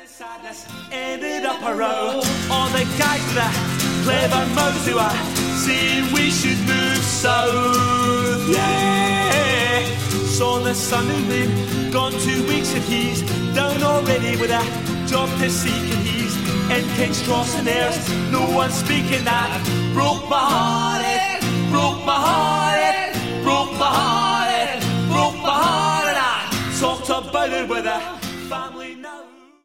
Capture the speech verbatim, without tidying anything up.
Sadness ended up a row on the guys that clever modes who are saying we should move south. Yeah, saw the sun and moon gone two weeks and he's down already with a job to seek and he's in King's Cross and there's no one speaking. That broke my heart, it broke my